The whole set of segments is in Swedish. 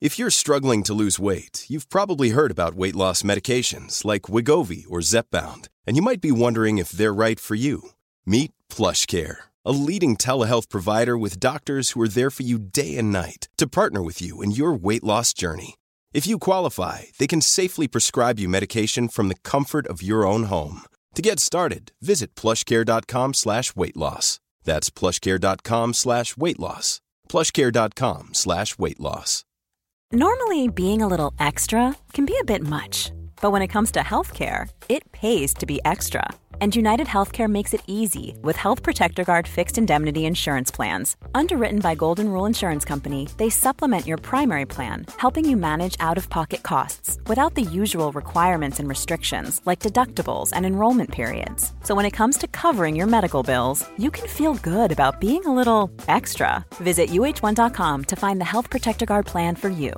If you're struggling to lose weight, you've probably heard about weight loss medications like Wegovy or Zepbound, and you might be wondering if they're right for you. Meet PlushCare, a leading telehealth provider with doctors who are there for you day and night to partner with you in your weight loss journey. If you qualify, they can safely prescribe you medication from the comfort of your own home. To get started, visit plushcare.com/weightloss. That's plushcare.com/weightloss. plushcare.com/weightloss. Normally, being a little extra can be a bit much, but when it comes to healthcare, it pays to be extra. And United Healthcare makes it easy with Health Protector Guard fixed indemnity insurance plans. Underwritten by Golden Rule Insurance Company, they supplement your primary plan, helping you manage out-of-pocket costs without the usual requirements and restrictions like deductibles and enrollment periods. So when it comes to covering your medical bills, you can feel good about being a little extra. Visit uh1.com to find the Health Protector Guard plan for you.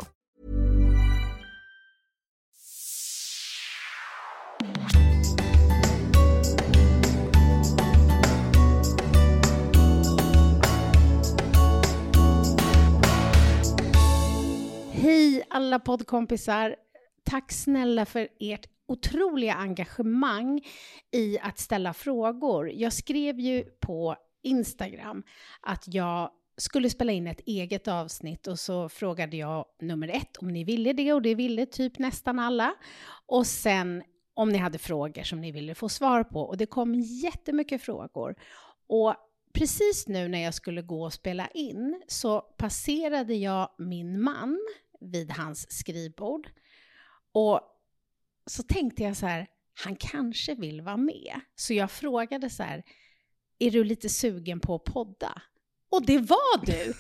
Hej alla poddkompisar, tack snälla för ert otroliga engagemang i att ställa frågor. Jag skrev ju på Instagram att jag skulle spela in ett eget avsnitt och så frågade jag nummer 1 om ni ville det, och det ville typ nästan alla. Och sen om ni hade frågor som ni ville få svar på, och det kom jättemycket frågor. Och precis nu när jag skulle gå och spela in så passerade jag min man vid hans skrivbord. Och så tänkte jag så här, han kanske vill vara med. Så jag frågade så här, är du lite sugen på att podda? Och det var du!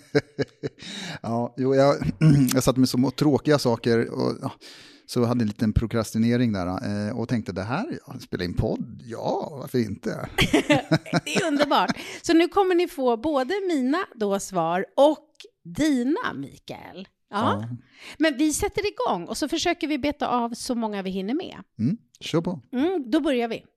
Ja, jag satt med så tråkiga saker och så hade en liten prokrastinering där och tänkte det här, spela in podd, ja, varför inte? Det är underbart. Så nu kommer ni få både mina då svar och dina, Mikael. Ja. Men vi sätter igång och så försöker vi beta av så många vi hinner med. Kör på. Då börjar vi.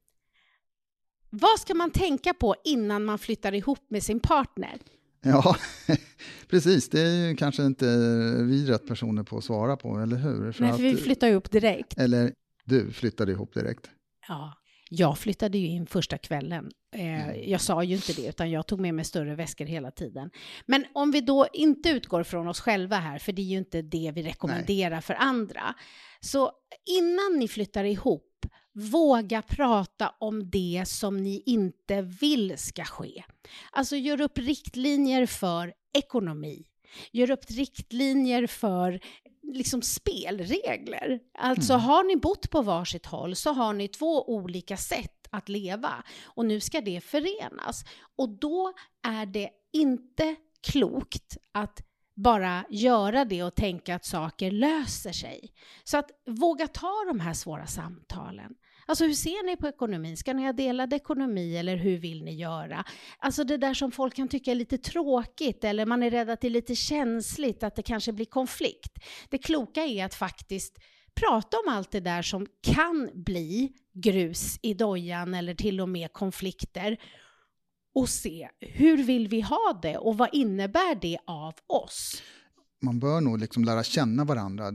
Vad ska man tänka på innan man flyttar ihop med sin partner? Ja, precis. Det är ju kanske inte vi rätt personer på att svara på, eller hur? Nej, för vi flyttar ihop direkt. Eller du flyttade ihop direkt. Ja, jag flyttade ju in första kvällen. Jag sa ju inte det, utan jag tog med mig större väskor hela tiden. Men om vi då inte utgår från oss själva här, för det är ju inte det vi rekommenderar för andra. Så innan ni flyttar ihop, våga prata om det som ni inte vill ska ske. Alltså gör upp riktlinjer för ekonomi. Gör upp riktlinjer för liksom spelregler. Alltså har ni bott på varsitt håll så har ni 2 olika sätt att leva. Och nu ska det förenas. Och då är det inte klokt att bara göra det och tänka att saker löser sig. Så att våga ta de här svåra samtalen. Alltså hur ser ni på ekonomin? Ska ni ha delad ekonomi eller hur vill ni göra? Alltså det där som folk kan tycka är lite tråkigt eller man är rädd att det är lite känsligt, att det kanske blir konflikt. Det kloka är att faktiskt prata om allt det där som kan bli grus i dojan eller till och med konflikter. Och se, hur vill vi ha det och vad innebär det av oss? Man bör nog liksom lära känna varandra.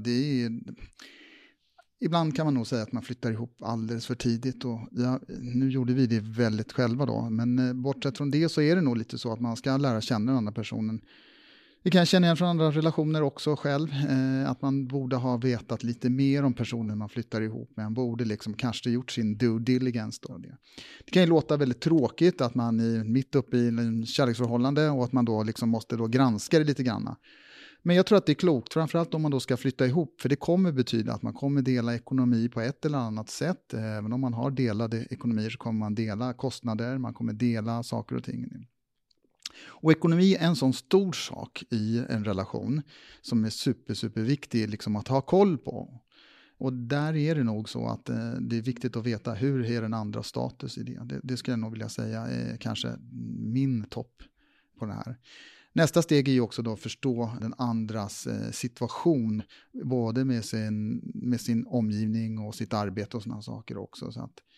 Ibland kan man nog säga att man flyttar ihop alldeles för tidigt. Och nu gjorde vi det väldigt själva då. Men bortsett från det så är det nog lite så att man ska lära känna den andra personen. Vi kan känna igen från andra relationer också själv. Att man borde ha vetat lite mer om personen man flyttar ihop med. Man borde liksom kanske gjort sin due diligence då. Det kan ju låta väldigt tråkigt att man är mitt uppe i en kärleksförhållande och att man då liksom måste då granska det lite grann. Men jag tror att det är klokt, framförallt om man då ska flytta ihop. För det kommer betyda att man kommer dela ekonomi på ett eller annat sätt. Även om man har delade ekonomier så kommer man dela kostnader, man kommer dela saker och ting. Och ekonomi är en sån stor sak i en relation som är superviktig liksom att ha koll på. Och där är det nog så att det är viktigt att veta hur är den andra status i det. Det skulle jag nog vilja säga är kanske min topp på det här. Nästa steg är ju också då att förstå den andras situation, både med sin omgivning och sitt arbete och sådana saker också. Så att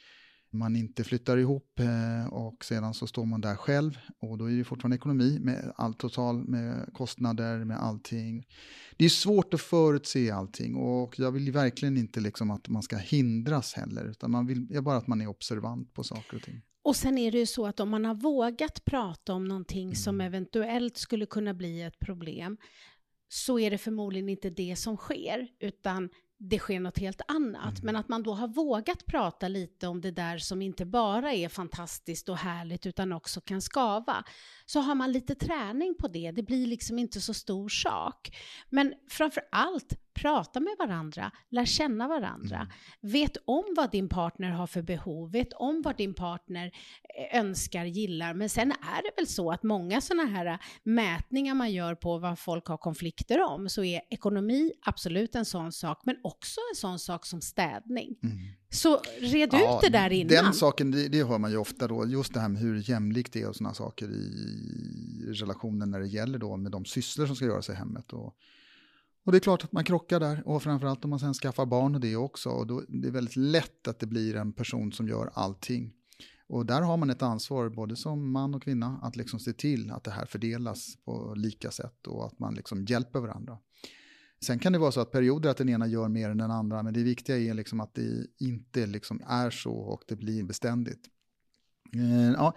man inte flyttar ihop och sedan så står man där själv och då är det fortfarande ekonomi med allt total, med kostnader, med allting. Det är svårt att förutse allting och jag vill verkligen inte liksom att man ska hindras heller, utan man vill bara att man är observant på saker och ting. Och sen är det ju så att om man har vågat prata om någonting som eventuellt skulle kunna bli ett problem, så är det förmodligen inte det som sker, utan det sker något helt annat. Men att man då har vågat prata lite om det där som inte bara är fantastiskt och härligt utan också kan skava. Så har man lite träning på det. Det blir liksom inte så stor sak. Men framför allt, prata med varandra. Lär känna varandra. Vet om vad din partner har för behov. Vet om vad din partner önskar, gillar. Men sen är det väl så att många sådana här mätningar man gör på vad folk har konflikter om, så är ekonomi absolut en sån sak, men också en sån sak som städning. Så red ut det där innan. Den saken, det hör man ju ofta då, just det här med hur jämlikt det är och sådana saker i relationen när det gäller då med de sysslor som ska göras i hemmet. Och det är klart att man krockar där, och framförallt om man sen skaffar barn och det också, och då det är väldigt lätt att det blir en person som gör allting. Och där har man ett ansvar både som man och kvinna att liksom se till att det här fördelas på lika sätt och att man liksom hjälper varandra. Sen kan det vara så att perioder att den ena gör mer än den andra, men det viktiga är liksom att det inte liksom är så och det blir beständigt. Ja,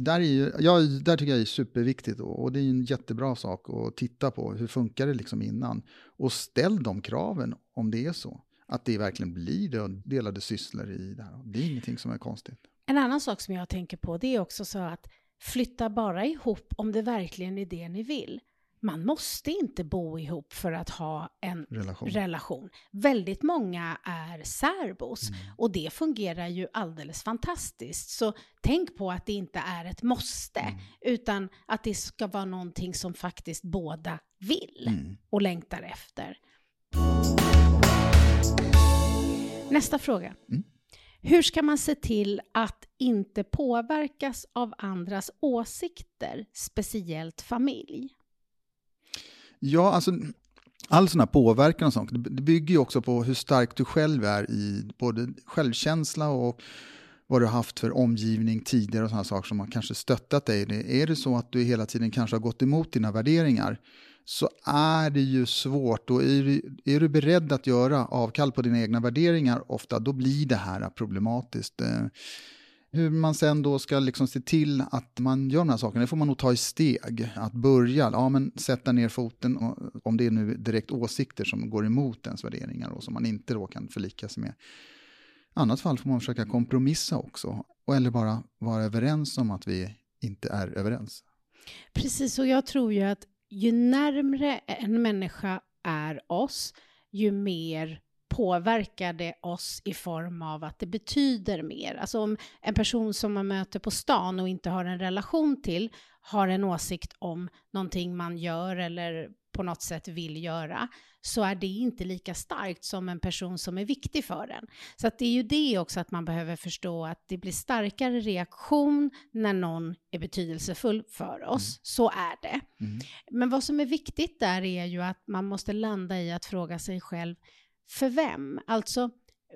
där tycker jag är superviktigt, och det är en jättebra sak att titta på. Hur funkar det liksom innan? Och ställ de kraven om det är så. Att det verkligen blir delade sysslor i det här. Det är ingenting som är konstigt. En annan sak som jag tänker på, det är också så att flytta bara ihop om det verkligen är det ni vill. Man måste inte bo ihop för att ha en relation. Väldigt många är särbos och det fungerar ju alldeles fantastiskt. Så tänk på att det inte är ett måste, utan att det ska vara någonting som faktiskt båda vill och längtar efter. Nästa fråga. Hur ska man se till att inte påverkas av andras åsikter, speciellt familj? Ja, alltså all sån här påverkan och sånt, det bygger ju också på hur stark du själv är i både självkänsla och vad du har haft för omgivning tidigare och sådana saker som har kanske stöttat dig. Är det så att du hela tiden kanske har gått emot dina värderingar, så är det ju svårt. Och är du beredd att göra avkall på dina egna värderingar ofta, då blir det här problematiskt. Hur man sen då ska liksom se till att man gör de här sakerna, det får man nog ta i steg. Att börja, men sätta ner foten, om det är nu direkt åsikter som går emot ens värderingar och som man inte då kan förlika sig med. I annat fall får man försöka kompromissa också. Eller bara vara överens om att vi inte är överens. Precis, och jag tror ju att ju närmare en människa är oss, ju mer påverkar det oss i form av att det betyder mer. Alltså om en person som man möter på stan och inte har en relation till har en åsikt om någonting man gör eller på något sätt vill göra, så är det inte lika starkt som en person som är viktig för en. Så att det är ju det också, att man behöver förstå att det blir starkare reaktion när någon är betydelsefull för oss. Så är det. Men vad som är viktigt där är ju att man måste landa i att fråga sig själv, för vem? Alltså,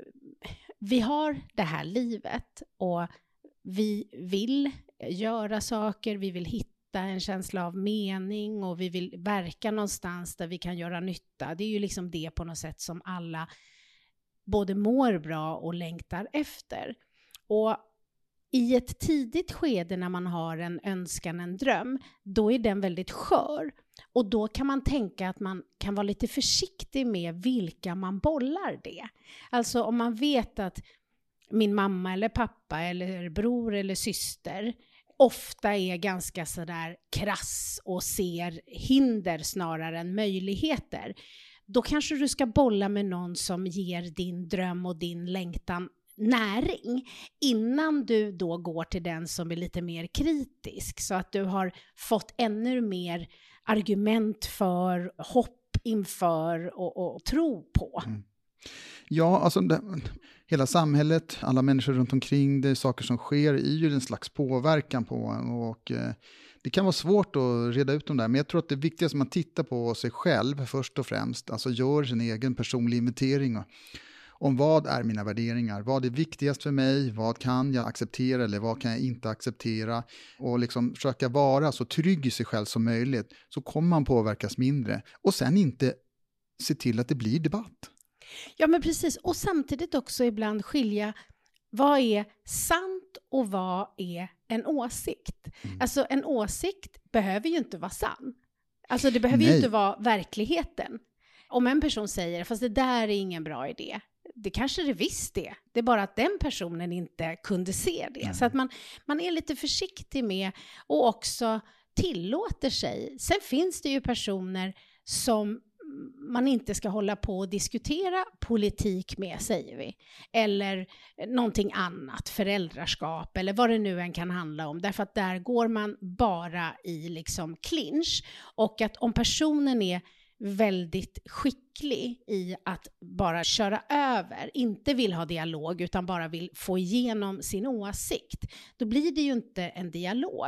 vi har det här livet och vi vill göra saker, vi vill hitta en känsla av mening och vi vill verka någonstans där vi kan göra nytta. Det är ju liksom det på något sätt som alla både mår bra och längtar efter. Och i ett tidigt skede när man har en önskan, en dröm, då är den väldigt skör. Och då kan man tänka att man kan vara lite försiktig med vilka man bollar det. Alltså om man vet att min mamma eller pappa eller bror eller syster ofta är ganska sådär krass och ser hinder snarare än möjligheter, då kanske du ska bolla med någon som ger din dröm och din längtan näring innan du då går till den som är lite mer kritisk, så att du har fått ännu mer argument för, hopp inför och tro på. Ja, alltså hela samhället, alla människor runt omkring, det är saker som sker i ju en slags påverkan på en, och det kan vara svårt att reda ut dem där, men jag tror att det viktigaste är att man tittar på sig själv först och främst, alltså gör sin egen personlig inventering om vad är mina värderingar, vad är viktigast för mig, vad kan jag acceptera eller vad kan jag inte acceptera, och liksom försöka vara så trygg i sig själv som möjligt, så kommer man påverkas mindre, och sen inte se till att det blir debatt. Ja, men precis, och samtidigt också ibland skilja vad är sant och vad är en åsikt. Alltså en åsikt behöver ju inte vara sann. Alltså det behöver ju inte vara verkligheten. Om en person säger, fast det där är ingen bra idé. Det kanske det visst är. Det är bara att den personen inte kunde se det. Så att man är lite försiktig med och också tillåter sig. Sen finns det ju personer som man inte ska hålla på och diskutera politik med, säger vi. Eller någonting annat, föräldraskap eller vad det nu än kan handla om. Därför att där går man bara i liksom clinch. Och att om personen är väldigt skicklig i att bara köra över, inte vill ha dialog utan bara vill få igenom sin åsikt, då blir det ju inte en dialog.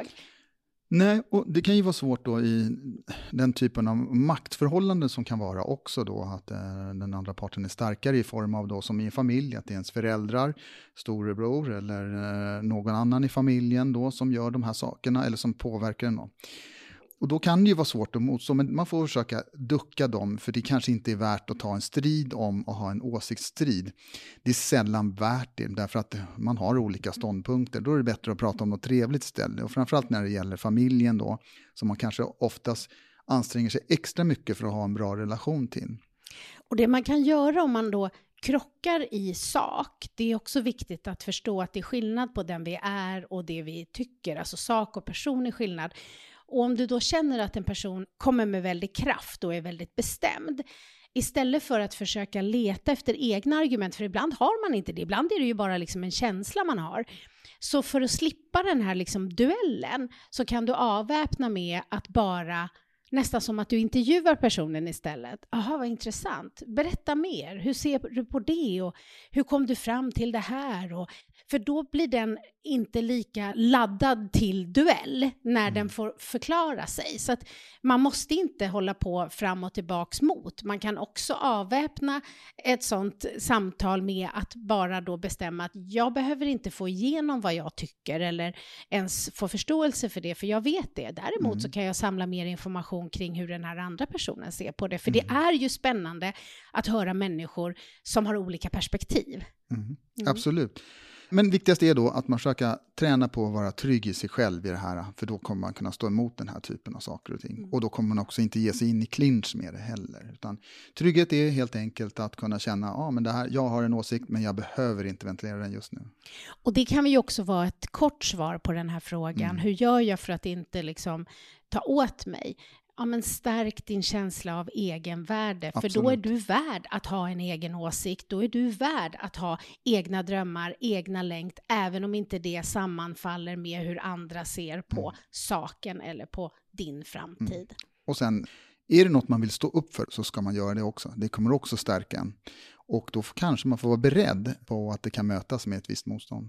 Nej, och det kan ju vara svårt då i den typen av maktförhållanden som kan vara också då att den andra parten är starkare i form av då som i en familj, att det är ens föräldrar, storebror eller någon annan i familjen då som gör de här sakerna eller som påverkar en. Och då kan det ju vara svårt att motstå, men man får försöka ducka dem, för det kanske inte är värt att ta en strid om och ha en åsiktsstrid. Det är sällan värt det, därför att man har olika ståndpunkter. Då är det bättre att prata om något trevligt ställe, och framförallt när det gäller familjen då, som man kanske oftast anstränger sig extra mycket för att ha en bra relation till. Och det man kan göra om man då krockar i sak, det är också viktigt att förstå att det är skillnad på den vi är och det vi tycker, alltså sak och person är skillnad. Och om du då känner att en person kommer med väldigt kraft och är väldigt bestämd, istället för att försöka leta efter egna argument, för ibland har man inte det, ibland är det ju bara liksom en känsla man har. Så för att slippa den här liksom duellen så kan du avväpna med att bara nästan som att du intervjuar personen istället. Jaha, vad intressant. Berätta mer. Hur ser du på det? Och hur kom du fram till det här? Och, för då blir den inte lika laddad till duell när den får förklara sig. Så att man måste inte hålla på fram och tillbaks mot. Man kan också avväpna ett sånt samtal med att bara då bestämma att jag behöver inte få igenom vad jag tycker eller ens få förståelse för det, för jag vet det. Däremot så kan jag samla mer information kring hur den här andra personen ser på det. För det är ju spännande att höra människor som har olika perspektiv. Absolut. Men viktigast är då att man försöker träna på att vara trygg i sig själv i det här, för då kommer man kunna stå emot den här typen av saker och ting. Och då kommer man också inte ge sig in i clinch med det heller. Utan trygghet är helt enkelt att kunna känna, men det här, jag har en åsikt men jag behöver inte ventilera den just nu. Och det kan ju också vara ett kort svar på den här frågan. Hur gör jag för att inte liksom ta åt mig? Ja, men stärk din känsla av egenvärde. Absolut. För då är du värd att ha en egen åsikt. Då är du värd att ha egna drömmar, egna längt. Även om inte det sammanfaller med hur andra ser på saken eller på din framtid. Och sen, är det något man vill stå upp för så ska man göra det också. Det kommer också stärka en. Och då kanske man får vara beredd på att det kan mötas med ett visst motstånd.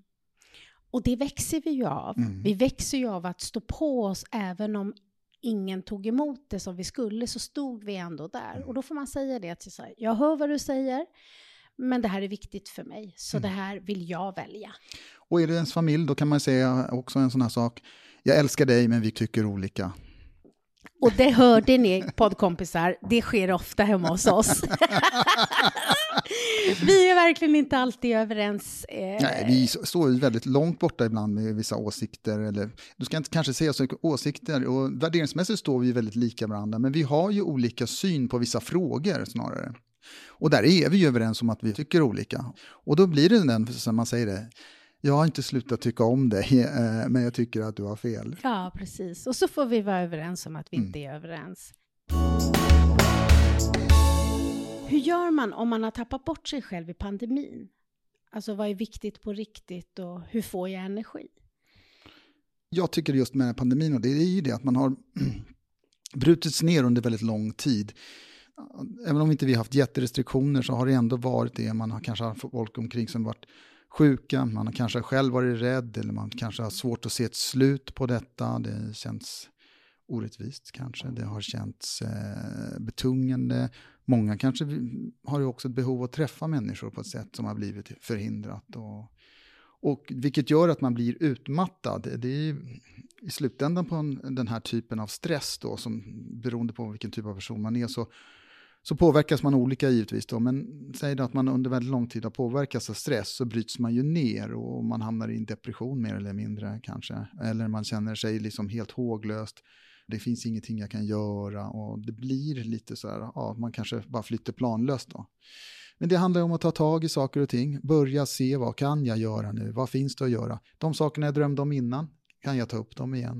Och det växer vi ju av. Vi växer ju av att stå på oss även om ingen tog emot det som vi skulle, så stod vi ändå där. Och då får man säga det till sig. Jag hör vad du säger, men det här är viktigt för mig. Så det här vill jag välja. Och är det ens familj, då kan man säga också en sån här sak. Jag älskar dig, men vi tycker olika. Och det hörde ni, poddkompisar. Det sker ofta hemma hos oss. Vi är verkligen inte alltid överens. Nej, vi står ju väldigt långt borta ibland med vissa åsikter. Eller, du ska inte kanske säga så åsikter. Och värderingsmässigt står vi väldigt lika varandra. Men vi har ju olika syn på vissa frågor snarare. Och där är vi ju överens om att vi tycker olika. Och då blir det den, som man säger det. Jag har inte slutat tycka om dig, men jag tycker att du har fel. Ja, precis. Och så får vi vara överens om att vi inte är överens. Hur gör man om man har tappat bort sig själv i pandemin? Alltså vad är viktigt på riktigt och hur får jag energi? Jag tycker just med pandemin, och det är ju det att man har brutits ner under väldigt lång tid. Även om inte vi har haft jätterestriktioner så har det ändå varit det. Man har kanske haft folk omkring som varit sjuka, man har kanske själv varit rädd eller man kanske har svårt att se ett slut på detta. Det känns orättvist kanske, det har känts betungande. många kanske har ju också ett behov att träffa människor på ett sätt som har blivit förhindrat. Och vilket gör att man blir utmattad. Det är i slutändan på den här typen av stress då, som beroende på vilken typ av person man är, så påverkas man olika givetvis då. Men säg det att man under väldigt lång tid har påverkats av stress, så bryts man ju ner och man hamnar i en depression mer eller mindre kanske. Eller man känner sig liksom helt håglöst. Det finns ingenting jag kan göra och det blir lite så här, ja, man kanske bara flyttar planlöst då. Men det handlar om att ta tag i saker och ting. Börja se, vad kan jag göra nu? Vad finns det att göra? De sakerna jag drömde om innan, kan jag ta upp dem igen?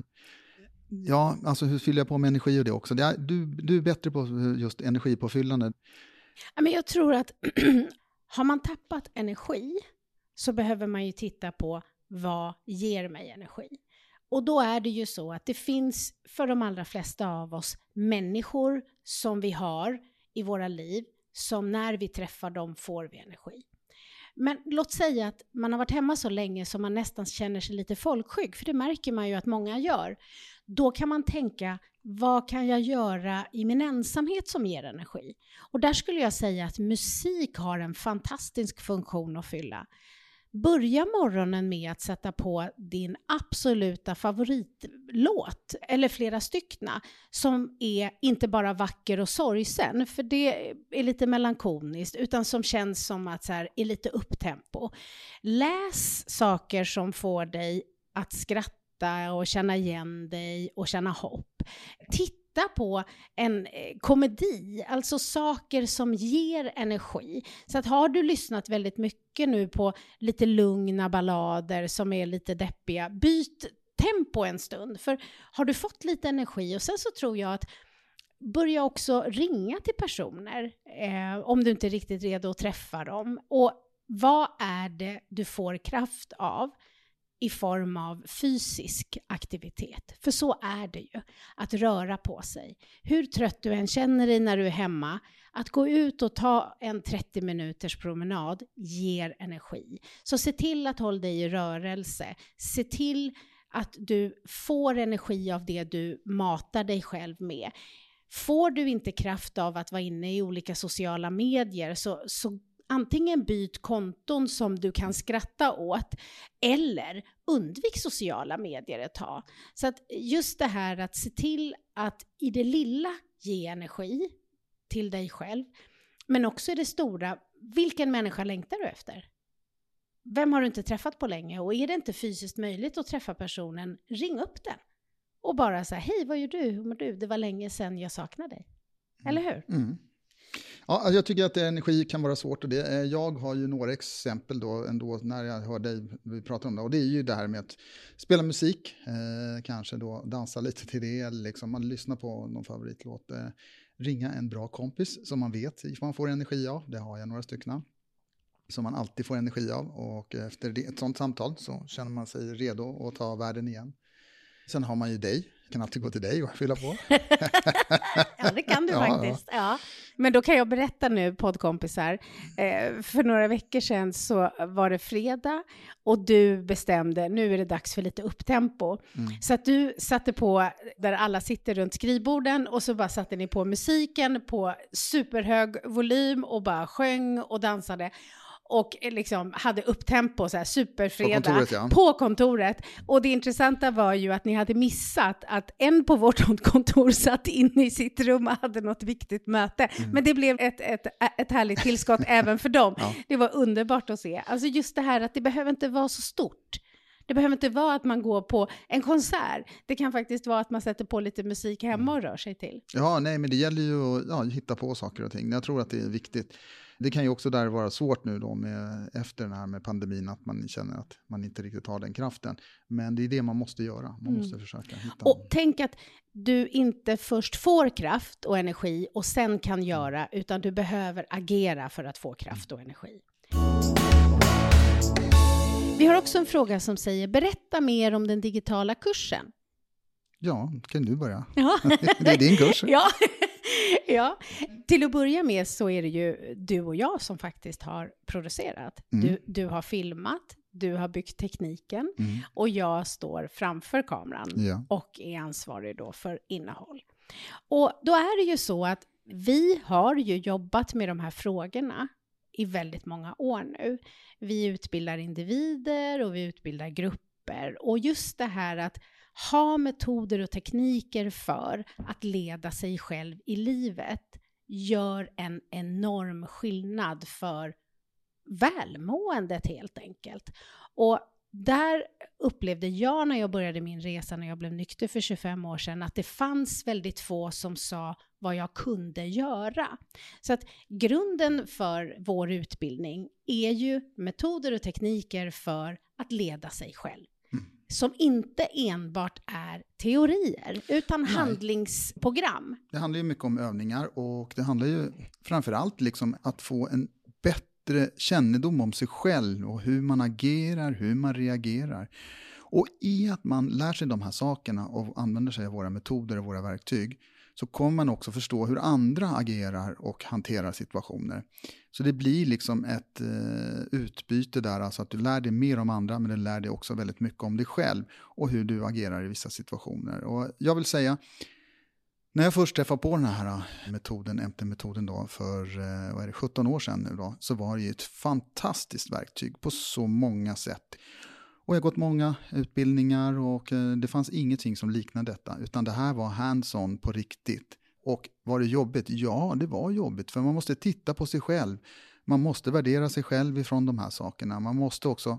Ja, alltså hur fyller jag på med energi och det också? Du är bättre på just energipåfyllande. Men jag tror att har man tappat energi så behöver man ju titta på vad ger mig energi. Och då är det ju så att det finns för de allra flesta av oss människor som vi har i våra liv, som när vi träffar dem får vi energi. Men låt säga att man har varit hemma så länge som man nästan känner sig lite folkskygg, för det märker man ju att många gör. Då kan man tänka, vad kan jag göra i min ensamhet som ger energi? Och där skulle jag säga att musik har en fantastisk funktion att fylla. Börja morgonen med att sätta på din absoluta favoritlåt, eller flera styckna, som är inte bara vacker och sorgsen, för det är lite melankoliskt, utan som känns som att så här, är lite upptempo. Läs saker som får dig att skratta och känna igen dig och känna hopp. Titta på en komedi, alltså saker som ger energi. Så att har du lyssnat väldigt mycket nu på lite lugna ballader som är lite deppiga, byt tempo en stund. För har du fått lite energi, och sen så tror jag att börja också ringa till personer om du inte är riktigt redo att träffa dem. Och vad är det du får kraft av? I form av fysisk aktivitet. För så är det ju, att röra på sig. Hur trött du än känner dig när du är hemma, att gå ut och ta en 30 minuters promenad ger energi. Så se till att hålla dig i rörelse. Se till att du får energi av det du matar dig själv med. Får du inte kraft av att vara inne i olika sociala medier, så antingen byt konton som du kan skratta åt, eller undvik sociala medier ett tag. Så att just det här att se till att i det lilla ge energi till dig själv, men också i det stora, vilken människa längtar du efter? Vem har du inte träffat på länge? Och är det inte fysiskt möjligt att träffa personen, ring upp den. Och bara säga, hej, vad gör du? Hur mår du? Det var länge sedan jag saknade dig. Eller hur? Mm. Ja, jag tycker att energi kan vara svårt, och jag har ju några exempel då ändå när jag hör dig prata om det, och det är ju det här med att spela musik, kanske då dansa lite till det, eller liksom man lyssnar på någon favoritlåt, ringa en bra kompis som man vet if man får energi av, det har jag några stycken som man alltid får energi av, och efter ett sånt samtal så känner man sig redo att ta världen igen. Sen har man ju dig. Kan alltid gå till dig och fylla på. Ja, det kan du faktiskt. Ja. Men då kan jag berätta nu, poddkompisar. För några veckor sedan så var det fredag och du bestämde, nu är det dags för lite upptempo. Så att du satte på, där alla sitter runt skrivborden, och så bara satte ni på musiken på superhög volym och bara sjöng och dansade. Och liksom hade upptempo, så här superfredag på kontoret. Och det intressanta var ju att ni hade missat att en på vårt kontor satt inne i sitt rum och hade något viktigt möte. Men det blev ett härligt tillskott även för dem. Ja. Det var underbart att se. Alltså just det här att det behöver inte vara så stort. Det behöver inte vara att man går på en konsert. Det kan faktiskt vara att man sätter på lite musik hemma och rör sig till. Ja, nej, men det gäller ju att hitta på saker och ting. Jag tror att det är viktigt. Det kan ju också där vara svårt nu då efter den här med pandemin, att man känner att man inte riktigt har den kraften. Men det är det man måste göra. Man måste försöka hitta. Och tänk att du inte först får kraft och energi och sen kan göra, utan du behöver agera för att få kraft och energi. Vi har också en fråga som säger, berätta mer om den digitala kursen. Ja, kan du börja? Ja. Det är din kurs. Ja, till att börja med så är det ju du och jag som faktiskt har producerat. Du har filmat, du har byggt tekniken och jag står framför kameran och är ansvarig då för innehåll. Och då är det ju så att Vi har ju jobbat med de här frågorna i väldigt många år nu. Vi utbildar individer och vi utbildar grupper. Och just det här att ha metoder och tekniker för att leda sig själv i livet gör en enorm skillnad för välmåendet helt enkelt. Och där upplevde jag när jag började min resa när jag blev nykter för 25 år sedan att det fanns väldigt få som sa vad jag kunde göra. Så att grunden för vår utbildning är ju metoder och tekniker för att leda sig själv. Som inte enbart är teorier utan handlingsprogram. Det handlar ju mycket om övningar och det handlar ju framförallt liksom att få en bättre kännedom om sig själv och hur man agerar, hur man reagerar. Och i att man lär sig de här sakerna och använder sig av våra metoder och våra verktyg så kommer man också förstå hur andra agerar och hanterar situationer. Så det blir liksom ett utbyte där, alltså att du lär dig mer om andra men du lär dig också väldigt mycket om dig själv och hur du agerar i vissa situationer. Och jag vill säga, när jag först träffade på den här metoden, MT-metoden då för 17 år sedan nu då, så var det ju ett fantastiskt verktyg på så många sätt. Och jag har gått många utbildningar och det fanns ingenting som liknade detta. Utan det här var hands-on på riktigt. Och var det jobbigt? Ja, det var jobbigt. För man måste titta på sig själv. Man måste värdera sig själv ifrån de här sakerna. Man måste också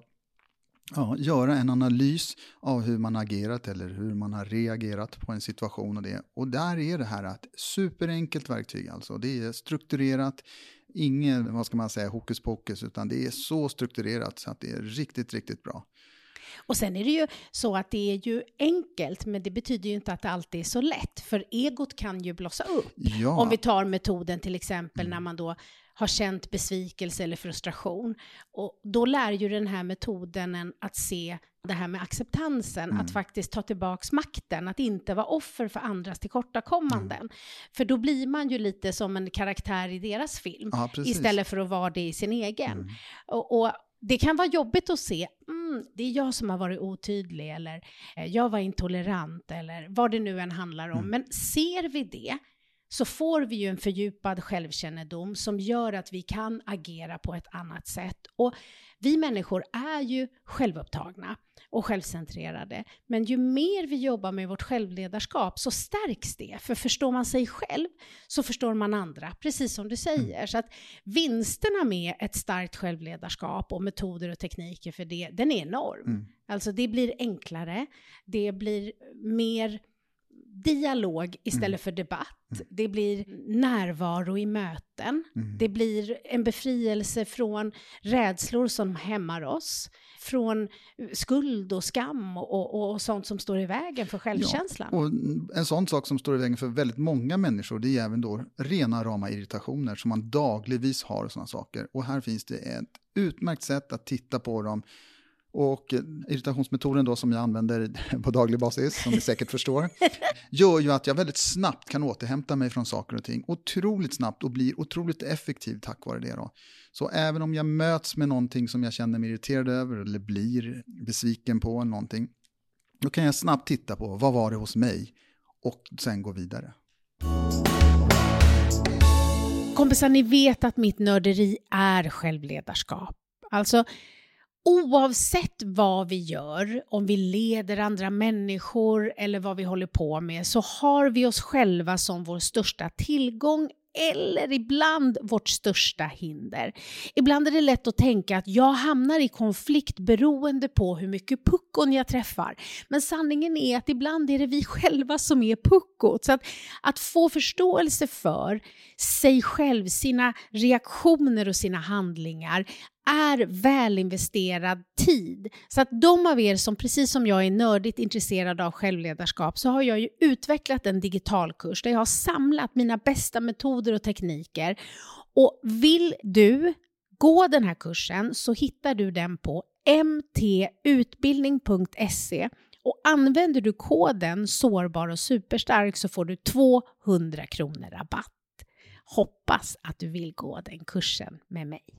göra en analys av hur man agerat eller hur man har reagerat på en situation. Och där är det här ett superenkelt verktyg. Alltså. Det är strukturerat. Ingen, vad ska man säga, hokus pokus. Utan det är så strukturerat så att det är riktigt, riktigt bra. Och sen är det ju så att det är ju enkelt, men det betyder ju inte att det alltid är så lätt. För egot kan ju blossa upp. Ja. Om vi tar metoden till exempel när man då har känt besvikelse eller frustration. Och då lär ju den här metoden en att se det här med acceptansen. Att faktiskt ta tillbaks makten. Att inte vara offer för andras tillkortakommanden. För då blir man ju lite som en karaktär i deras film. Ja, istället för att vara det i sin egen. Och det kan vara jobbigt att se, det är jag som har varit otydlig eller jag var intolerant eller vad det nu än handlar om. Men ser vi det så får vi ju en fördjupad självkännedom som gör att vi kan agera på ett annat sätt. Och vi människor är ju självupptagna och självcentrerade. Men ju mer vi jobbar med vårt självledarskap så stärks det. För förstår man sig själv så förstår man andra, precis som du säger. Så att vinsterna med ett starkt självledarskap och metoder och tekniker för det, den är enorm. Alltså det blir enklare, det blir mer dialog istället för debatt. Det blir närvaro i möten. Det blir en befrielse från rädslor som hämmar oss. Från skuld och skam och sånt som står i vägen för självkänslan. Ja, och en sån sak som står i vägen för väldigt många människor, det är även då rena rama irritationer som man dagligvis har och sådana saker. Och här finns det ett utmärkt sätt att titta på dem. Och irritationsmetoden då som jag använder på daglig basis, som ni säkert förstår, gör ju att jag väldigt snabbt kan återhämta mig från saker och ting. Otroligt snabbt och blir otroligt effektiv tack vare det då. Så även om jag möts med någonting som jag känner mig irriterad över eller blir besviken på eller någonting, då kan jag snabbt titta på vad var det hos mig och sen gå vidare. Kompisar, ni vet att mitt nörderi är självledarskap. Alltså oavsett vad vi gör, om vi leder andra människor eller vad vi håller på med, så har vi oss själva som vår största tillgång eller ibland vårt största hinder. Ibland är det lätt att tänka att jag hamnar i konflikt beroende på hur mycket puckon jag träffar. Men sanningen är att ibland är det vi själva som är puckot. Så att få förståelse för sig själv, sina reaktioner och sina handlingar är välinvesterad tid. Så att de av er som precis som jag är nördigt intresserade av självledarskap, så har jag ju utvecklat en digitalkurs där jag har samlat mina bästa metoder och tekniker. Och vill du gå den här kursen så hittar du den på mtutbildning.se, och använder du koden sårbar och superstark så får du 200 kronor rabatt. Hoppas att du vill gå den kursen med mig.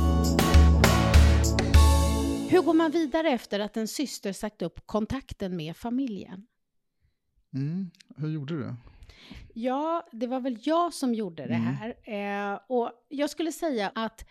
Hur går man vidare efter att en syster sagt upp kontakten med familjen? Hur gjorde du? Ja, det var väl jag som gjorde det här. Och jag skulle säga att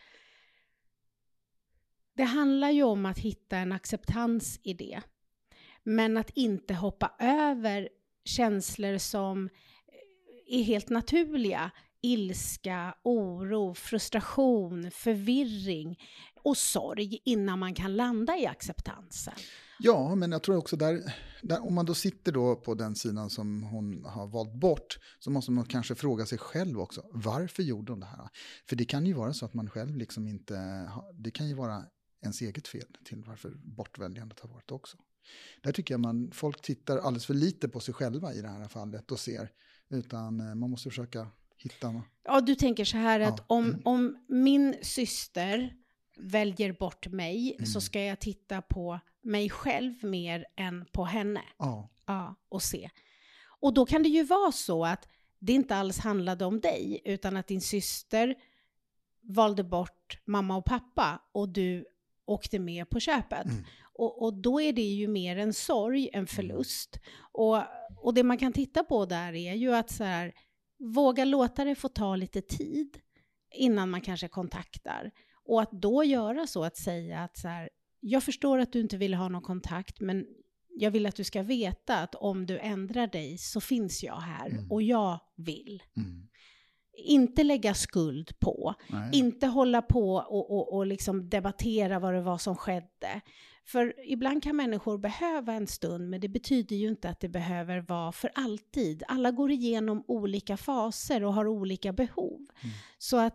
det handlar ju om att hitta en acceptans i det. Men att inte hoppa över känslor som är helt naturliga. Ilska, oro, frustration, förvirring och sorg innan man kan landa i acceptansen. Ja, men jag tror också där om man då sitter då på den sidan som hon har valt bort, så måste man kanske fråga sig själv också. Varför gjorde hon det här? För det kan ju vara så att man själv liksom inte det kan ju vara ens eget fel till varför bortväljandet har varit också. Där tycker jag folk tittar alldeles för lite på sig själva i det här fallet och ser, utan man måste försöka hitta. Ja, du tänker så här att om min syster väljer bort mig så ska jag titta på mig själv mer än på henne. Ja, och se. Och då kan det ju vara så att det inte alls handlade om dig, utan att din syster valde bort mamma och pappa och du åkte med på köpet. Och då är det ju mer en sorg, en förlust. Och det man kan titta på där är ju att så här, våga låta det få ta lite tid innan man kanske kontaktar. Och att då göra så att säga att så här, jag förstår att du inte vill ha någon kontakt, men jag vill att du ska veta att om du ändrar dig så finns jag här och jag vill. Inte lägga skuld på. Nej. Inte hålla på och liksom debattera vad det var som skedde. För ibland kan människor behöva en stund, men det betyder ju inte att det behöver vara för alltid. Alla går igenom olika faser och har olika behov. Så att...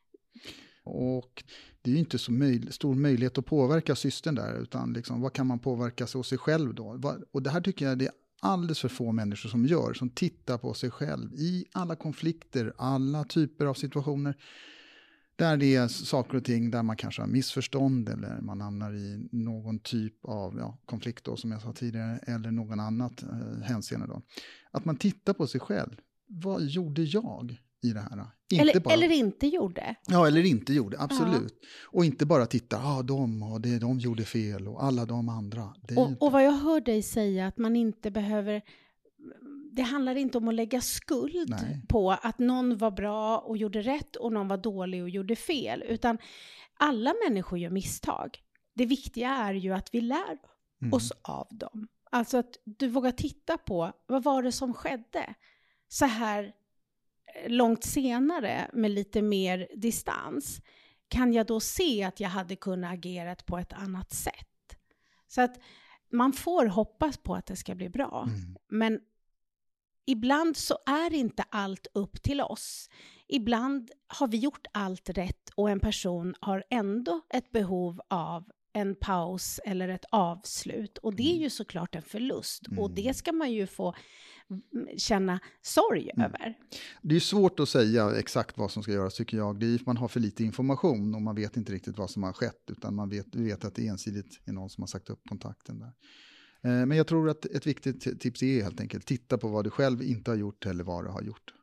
Och det är ju inte så stor möjlighet att påverka systern där, utan liksom, vad kan man påverka sig själv då? Och det här tycker jag det är alldeles för få människor som tittar på sig själv i alla konflikter, alla typer av situationer där det är saker och ting där man kanske har missförstånd eller man hamnar i någon typ av konflikt då, som jag sa tidigare, eller någon annat hänseende då. Att man tittar på sig själv. Vad gjorde jag i det här? Eller inte gjorde. Ja, eller inte gjorde, absolut. Ja. Och inte bara titta, de gjorde fel och alla de andra. Och vad jag hör dig säga, att man inte behöver... Det handlar inte om att lägga skuld på att någon var bra och gjorde rätt och någon var dålig och gjorde fel. Utan alla människor gör misstag. Det viktiga är ju att vi lär oss av dem. Alltså att du vågar titta på, vad var det som skedde så här långt senare med lite mer distans? Kan jag då se att jag hade kunnat agera på ett annat sätt? Så att man får hoppas på att det ska bli bra. Men ibland så är inte allt upp till oss. Ibland har vi gjort allt rätt och en person har ändå ett behov av en paus eller ett avslut. Och det är ju såklart en förlust. Och det ska man ju få känna sorg över. Det är svårt att säga exakt vad som ska göras, tycker jag. Man har för lite information och man vet inte riktigt vad som har skett. Utan man vet att det ensidigt är någon som har sagt upp kontakten där. Men jag tror att ett viktigt tips är helt enkelt titta på vad du själv inte har gjort eller vad du har gjort.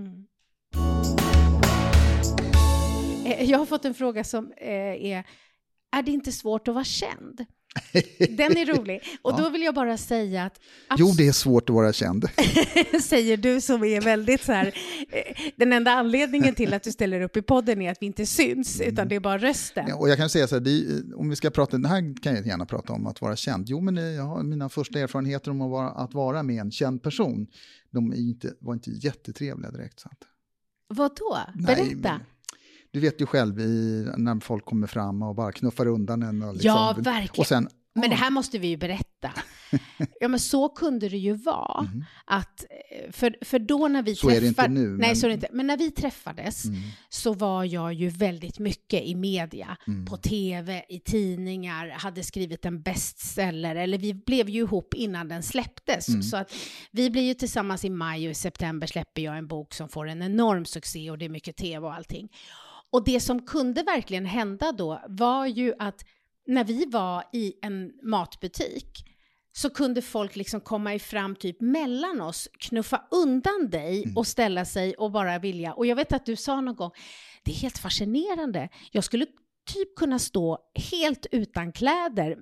Jag har fått en fråga som är det inte svårt att vara känd? Den är rolig. Och då vill jag bara säga att... Jo, det är svårt att vara känd. Säger du som är väldigt så här... Den enda anledningen till att du ställer upp i podden är att vi inte syns, utan det är bara rösten. Ja, och jag kan säga så här, om vi ska prata... Det här kan jag gärna prata om, att vara känd. Jo, men jag har mina första erfarenheter om att vara med en känd person. De var inte jättetrevliga direkt. Så att... Vad då? Berätta. Nej, du vet ju själv när folk kommer fram och bara knuffar undan en. Och liksom, ja, verkligen. Och sen, men det här måste vi ju berätta. Ja, men så kunde det ju vara. Att, för då när vi så är det inte nu. Nej, så är det inte. Men när vi träffades så var jag ju väldigt mycket i media. På tv, i tidningar. Hade skrivit en bestseller. Eller vi blev ju ihop innan den släpptes. Så att vi blir ju tillsammans i maj och i september släpper jag en bok som får en enorm succé. Och det är mycket tv och allting. Och det som kunde verkligen hända då var ju att när vi var i en matbutik så kunde folk liksom komma fram typ mellan oss, knuffa undan dig och ställa sig och bara vilja. Och jag vet att du sa någon gång, det är helt fascinerande. Jag skulle typ kunna stå helt utan kläder.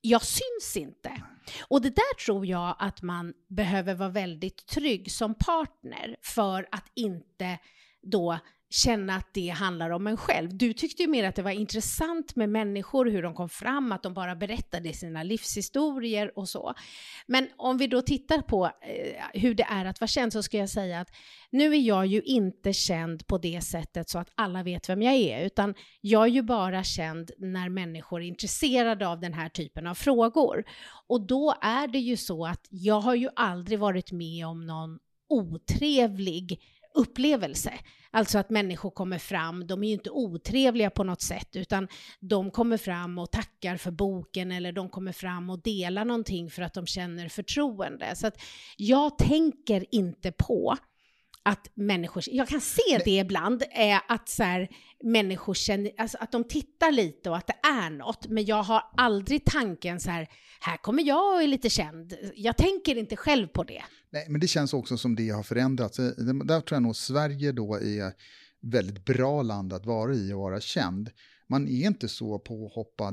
jag syns inte. Och det där tror jag att man behöver vara väldigt trygg som partner för att inte då känna att det handlar om en själv. Du tyckte ju mer att det var intressant med människor, hur de kom fram, att de bara berättade sina livshistorier och så. Men om vi då tittar på hur det är att vara känd, så ska jag säga att nu är jag ju inte känd på det sättet så att alla vet vem jag är, utan jag är ju bara känd när människor är intresserade av den här typen av frågor. Och då är det ju så att jag har ju aldrig varit med om någon otrevlig upplevelse. Alltså att människor kommer fram, de är ju inte otrevliga på något sätt, utan de kommer fram och tackar för boken, eller de kommer fram och delar någonting för att de känner förtroende. Så att jag tänker inte på att människor, jag kan se det ibland, att så här, människor känner, alltså att de tittar lite och att det är något, men jag har aldrig tanken så här kommer jag och är lite känd. Jag tänker inte själv på det. Nej, men det känns också som det har förändrats. Där tror jag nog Sverige då är väldigt bra land att vara i och vara känd. Man är inte så påhoppad,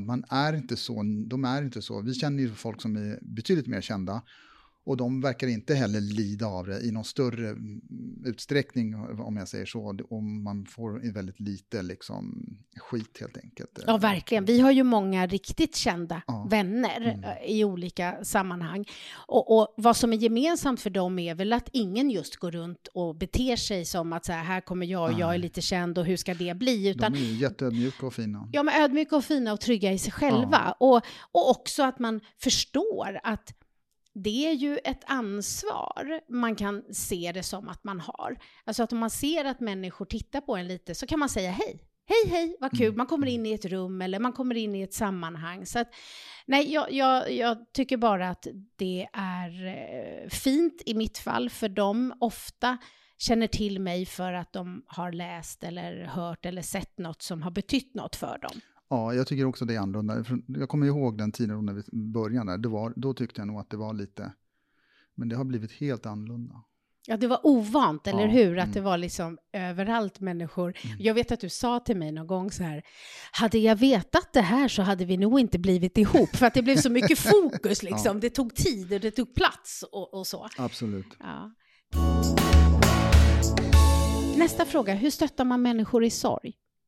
de är inte så. Vi känner ju folk som är betydligt mer kända. Och de verkar inte heller lida av det i någon större utsträckning, om jag säger så. Om man får väldigt lite liksom, skit helt enkelt. Ja, verkligen. Vi har ju många riktigt kända vänner i olika sammanhang. Och vad som är gemensamt för dem är väl att ingen just går runt och beter sig som att så här kommer jag och jag är lite känd och hur ska det bli? Utan, de är ju jätteödmjuka och fina. Ja, men ödmjuka och fina och trygga i sig själva. Och också att man förstår att det är ju ett ansvar man kan se det som att man har. Alltså att om man ser att människor tittar på en lite, så kan man säga hej, vad kul. Man kommer in i ett rum eller man kommer in i ett sammanhang. Så att, nej, jag tycker bara att det är fint i mitt fall, för de ofta känner till mig för att de har läst eller hört eller sett något som har betytt något för dem. Ja, jag tycker också det är annorlunda. Jag kommer ihåg den tiden när vi började. Då tyckte jag nog att det var lite... Men det har blivit helt annorlunda. Ja, det var ovant, eller hur? Att det var liksom överallt människor. Jag vet att du sa till mig någon gång så här: hade jag vetat det här så hade vi nog inte blivit ihop. För att det blev så mycket fokus liksom. Det tog tid och det tog plats och så. Absolut. Ja. Nästa fråga, hur stöttar man människor i sorg?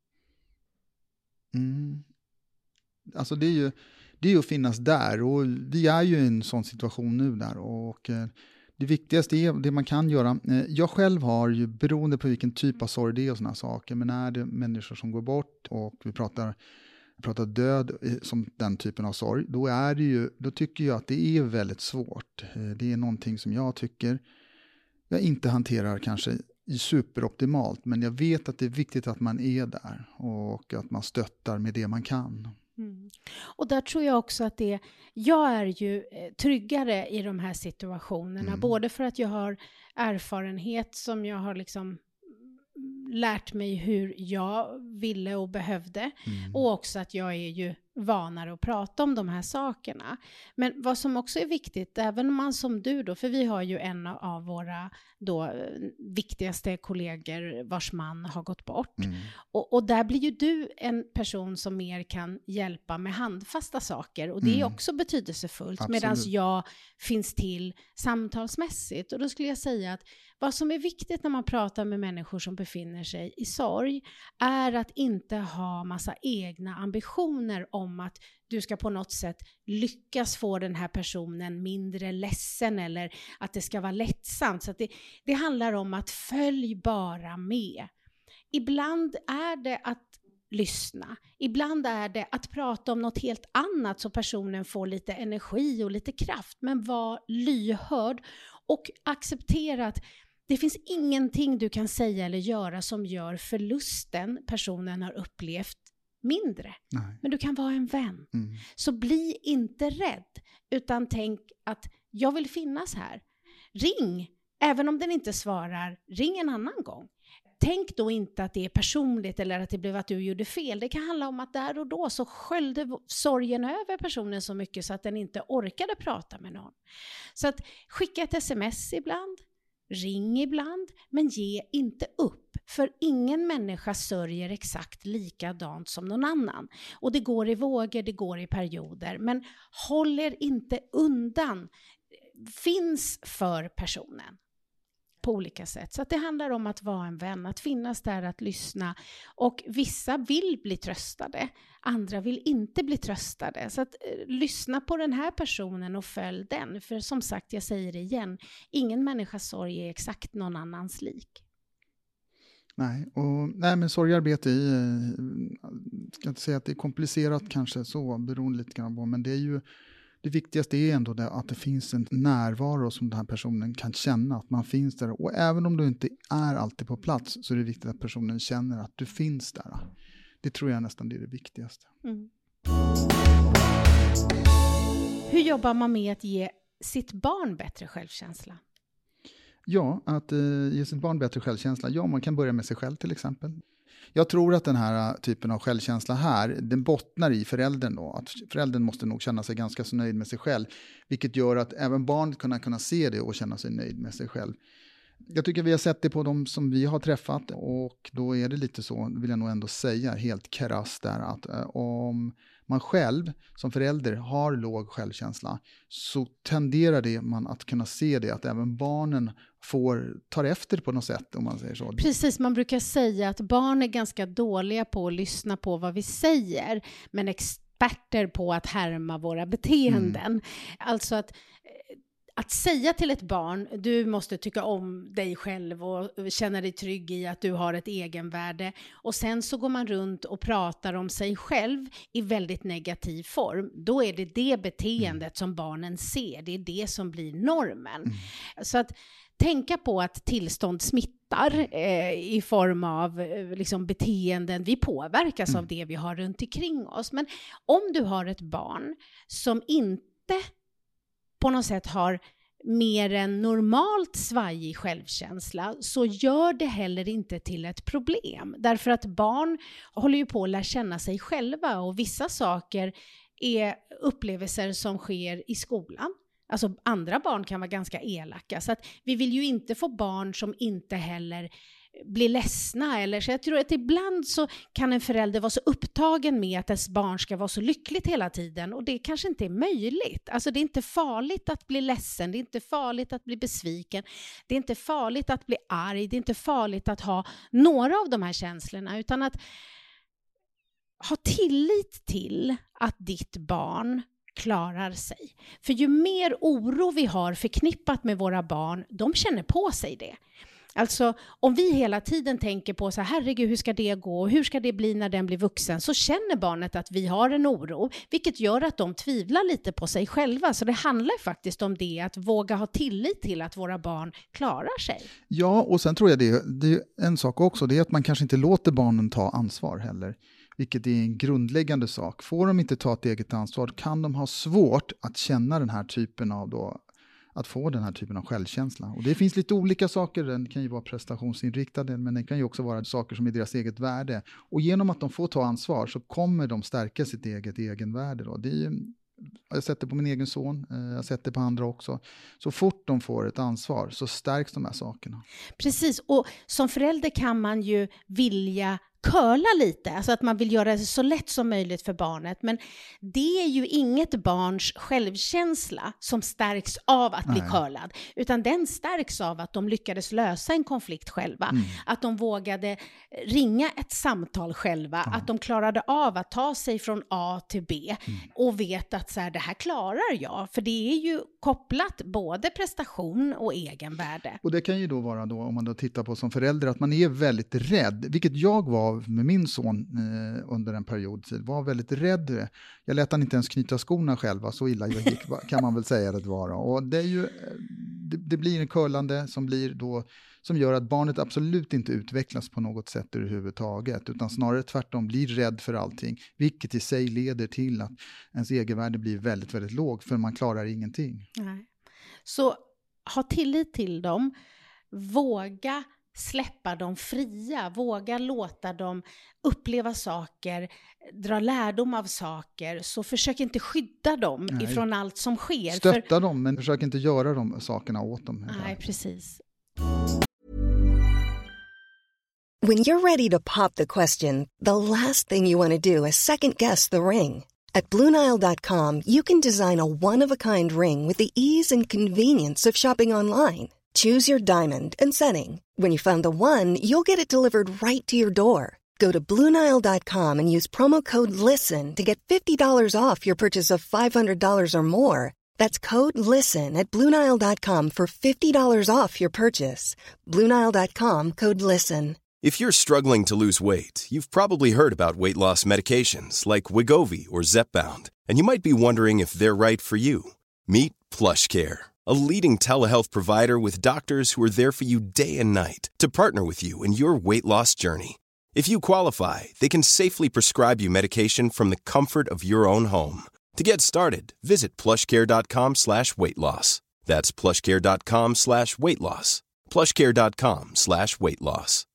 Alltså det är ju att finnas där, och vi är ju i en sån situation nu där, och det viktigaste är det man kan göra. Jag själv har ju, beroende på vilken typ av sorg det är och såna saker, men är det människor som går bort och vi pratar död som den typen av sorg, då tycker jag att det är väldigt svårt. Det är någonting som jag tycker jag inte hanterar kanske superoptimalt, men jag vet att det är viktigt att man är där och att man stöttar med det man kan. Och där tror jag också att jag är ju tryggare i de här situationerna, både för att jag har erfarenhet som jag har liksom lärt mig hur jag ville och behövde, och också att jag är ju vanare att prata om de här sakerna. Men vad som också är viktigt, även om man som du då, för vi har ju en av våra då viktigaste kollegor vars man har gått bort. Och där blir ju du en person som mer kan hjälpa med handfasta saker, och det är också betydelsefullt, medan jag finns till samtalsmässigt. Och då skulle jag säga att vad som är viktigt när man pratar med människor som befinner sig i sorg är att inte ha massa egna ambitioner om att du ska på något sätt lyckas få den här personen mindre ledsen, eller att det ska vara lättsamt. Så att det handlar om att följ bara med. Ibland är det att lyssna. Ibland är det att prata om något helt annat så personen får lite energi och lite kraft. Men var lyhörd och acceptera att det finns ingenting du kan säga eller göra som gör förlusten personen har upplevt mindre. Nej. Men du kan vara en vän. Så bli inte rädd, utan tänk att jag vill finnas här. Ring, även om den inte svarar, ring en annan gång. Tänk då inte att det är personligt eller att det blev att du gjorde fel. Det kan handla om att där och då så sköljde sorgen över personen så mycket så att den inte orkade prata med någon. Så att skicka ett sms ibland, ring ibland, men ge inte upp. För ingen människa sörjer exakt likadant som någon annan. Och det går i vågor, det går i perioder. Men håll er inte undan. Finns för personen på olika sätt. Så att det handlar om att vara en vän, att finnas där, att lyssna. Och vissa vill bli tröstade, andra vill inte bli tröstade. Så att lyssna på den här personen och följ den. För som sagt, jag säger det igen, ingen människas sorg är exakt någon annans lik. Nej, men sorgarbete ska inte säga att det är komplicerat kanske så, beroende lite grann på, men det är ju det viktigaste är ändå att det finns en närvaro som den här personen kan känna, att man finns där. Och även om du inte är alltid på plats så är det viktigt att personen känner att du finns där. Det tror jag nästan är det viktigaste. Mm. Hur jobbar man med att ge sitt barn bättre självkänsla? Ja, att ge sitt barn bättre självkänsla. Ja, man kan börja med sig själv till exempel. Jag tror att den här typen av självkänsla här, den bottnar i föräldern då. Att föräldern måste nog känna sig ganska så nöjd med sig själv. Vilket gör att även barn kunna se det och känna sig nöjd med sig själv. Jag tycker vi har sett det på de som vi har träffat. Och då är det lite så, vill jag nog ändå säga helt krasst där. Att om man själv som förälder har låg självkänsla så tenderar det man att kunna se det. Att även barnen tar efter på något sätt om man säger så. Precis, man brukar säga att barn är ganska dåliga på att lyssna på vad vi säger. Men experter på att härma våra beteenden. Alltså att säga till ett barn, du måste tycka om dig själv och känna dig trygg i att du har ett egenvärde. Och sen så går man runt och pratar om sig själv i väldigt negativ form. Då är det beteendet som barnen ser. Det är det som blir normen. Så att tänka på att tillstånd smittar i form av liksom beteenden. Vi påverkas av det vi har runt omkring oss. Men om du har ett barn som inte på något sätt har mer än normalt svajig självkänsla så gör det heller inte till ett problem. Därför att barn håller ju på att lära känna sig själva och vissa saker är upplevelser som sker i skolan. Alltså andra barn kan vara ganska elaka så att vi vill ju inte få barn som inte heller blir ledsna. Eller, så jag tror att ibland så kan en förälder vara så upptagen med att ens barn ska vara så lyckligt hela tiden och det kanske inte är möjligt. Alltså det är inte farligt att bli ledsen, det är inte farligt att bli besviken, det är inte farligt att bli arg, det är inte farligt att ha några av de här känslorna utan att ha tillit till att ditt barn klarar sig. För ju mer oro vi har förknippat med våra barn, de känner på sig det. Alltså om vi hela tiden tänker på så här, herregud hur ska det gå och hur ska det bli när den blir vuxen, så känner barnet att vi har en oro, vilket gör att de tvivlar lite på sig själva. Så det handlar faktiskt om det, att våga ha tillit till att våra barn klarar sig. Ja, och sen tror jag det är en sak också, det är att man kanske inte låter barnen ta ansvar heller. Vilket är en grundläggande sak. Får de inte ta ett eget ansvar kan de ha svårt att känna den här typen av då, att få den här typen av självkänsla. Och det finns lite olika saker, den kan ju vara prestationsinriktade men den kan ju också vara saker som är deras eget värde. Och genom att de får ta ansvar så kommer de stärka sitt egenvärde då. Det är ju, jag har sett det på min egen son, jag har sett det på andra också. Så fort de får ett ansvar så stärks de här sakerna. Precis, och som förälder kan man ju vilja curla lite, alltså att man vill göra det så lätt som möjligt för barnet, men det är ju inget barns självkänsla som stärks av att bli curlad, utan den stärks av att de lyckades lösa en konflikt själva, att de vågade ringa ett samtal själva, att de klarade av att ta sig från A till B och vet att så här, det här klarar jag, för det är ju kopplat både prestation och egenvärde. Och det kan ju då vara då, om man då tittar på som förälder, att man är väldigt rädd, vilket jag var med min son under en period var väldigt rädd. Jag lät han inte ens knyta skorna själva, så illa jag gick kan man väl säga det vara. Och det är ju det blir en curlande som gör att barnet absolut inte utvecklas på något sätt överhuvudtaget, utan snarare tvärtom blir rädd för allting, vilket i sig leder till att ens egenvärde blir väldigt, väldigt låg, för man klarar ingenting. Nej. Så ha tillit till dem, våga släppa dem fria, våga låta dem uppleva saker, dra lärdom av saker, så försök inte skydda dem ifrån allt som sker. Stötta dem, men försök inte göra de sakerna åt dem. Nej, precis. When you're ready to pop the question, the last thing you want to do is second-guess the ring. At BlueNile.com, you can design a one-of-a-kind ring with the ease and convenience of shopping online. Choose your diamond and setting. When you find the one, you'll get it delivered right to your door. Go to BlueNile.com and use promo code LISTEN to get $50 off your purchase of $500 or more. That's code LISTEN at BlueNile.com for $50 off your purchase. BlueNile.com, code LISTEN. If you're struggling to lose weight, you've probably heard about weight loss medications like Wegovy or Zepbound, and you might be wondering if they're right for you. Meet PlushCare, a leading telehealth provider with doctors who are there for you day and night to partner with you in your weight loss journey. If you qualify, they can safely prescribe you medication from the comfort of your own home. To get started, visit plushcare.com/weightloss. That's plushcare.com/weightloss. plushcare.com/weightloss.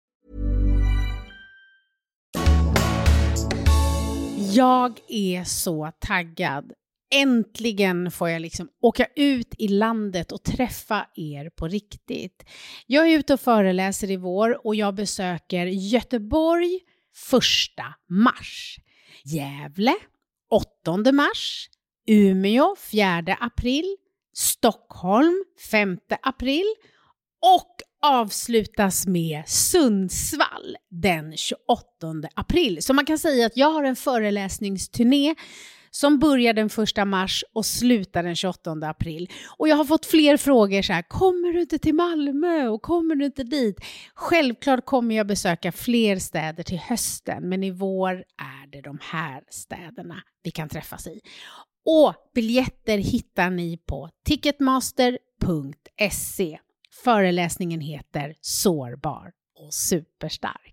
Jag är så taggad. Äntligen får jag liksom åka ut i landet och träffa er på riktigt. Jag är ute och föreläser i vår och jag besöker Göteborg 1 mars. Gävle 8 mars. Umeå 4 april. Stockholm 5 april. Och avslutas med Sundsvall den 28 april. Så man kan säga att jag har en föreläsningsturné som börjar den 1 mars och slutar den 28 april. Och jag har fått fler frågor så här: kommer du inte till Malmö och kommer du inte dit? Självklart kommer jag besöka fler städer till hösten, men i vår är det de här städerna vi kan träffas i. Och biljetter hittar ni på ticketmaster.se. Föreläsningen heter Sårbar och superstark.